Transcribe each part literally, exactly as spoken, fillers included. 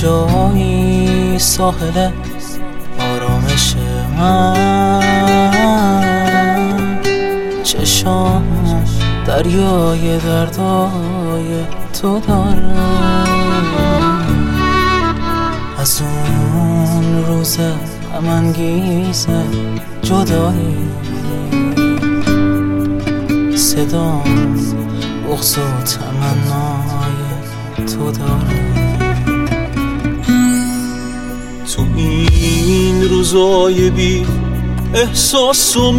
کجایی ساحل آرامش من؟ چشام دریای دردای تو داره، از اون روز غم‌انگیز جدایی صدام بغض و تمنای تو داره. تو این روزای بی احساس و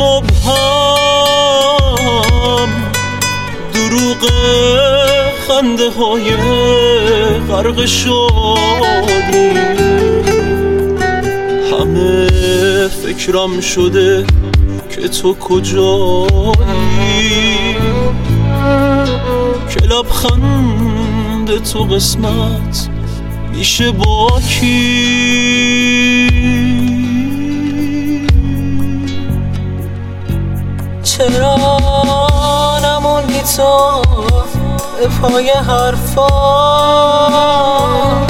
مبهم، دروغ خنده های غرق شادی، همه فکرم شده که تو کجایی، که لبخند تو قسمت میشه با کی؟ چرا نموندی تو به پای حرفات؟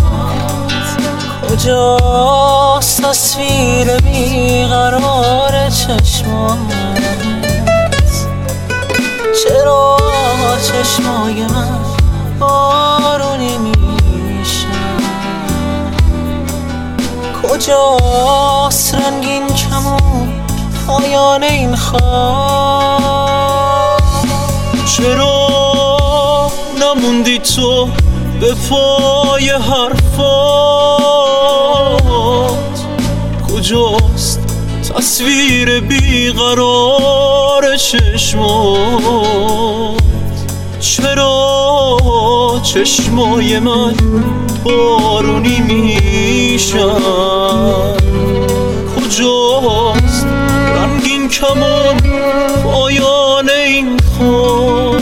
کجاست تصویر بیقرار چشمات؟ چرا چشمای من بارونی میشن؟ کجاست رنگین کمون پایان این خواب؟ چرا نموندی تو به پای حرفات؟ کجاست تصویر بیقرار چشمات؟ چرا چشمای من بارونی میشن؟ کجاست رنگین کمان پایان این خواب؟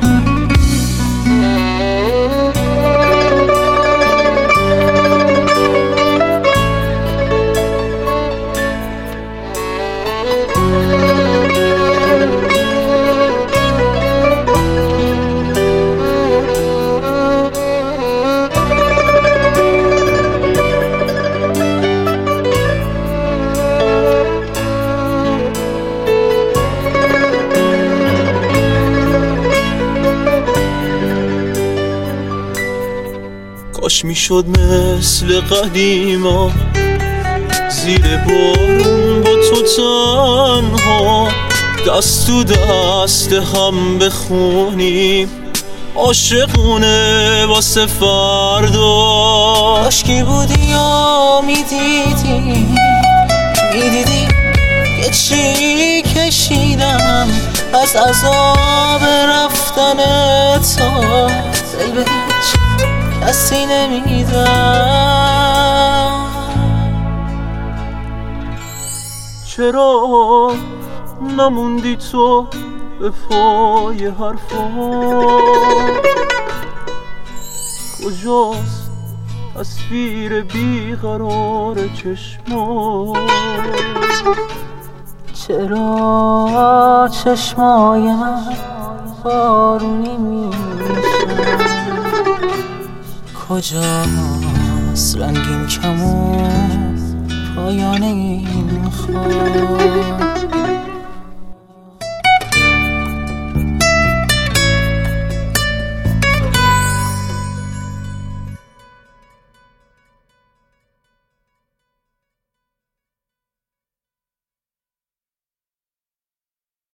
کاش میشد مثل قدیما زیر بارون با تو تنها دست تو دست هم بخونیم عاشقونه واسه فردا. عشقی بودی یا میدیدی میدیدی که چی کشیدم از عذاب رفتن تو، دل به هیچ کسی نمیدم. چرا نموندی تو به پای حرفات؟ کجاست تصویر بیقرار چشمات؟ چرا چشمای من بارونی میشن؟ کجاست رنگین کمون پایان این خواب؟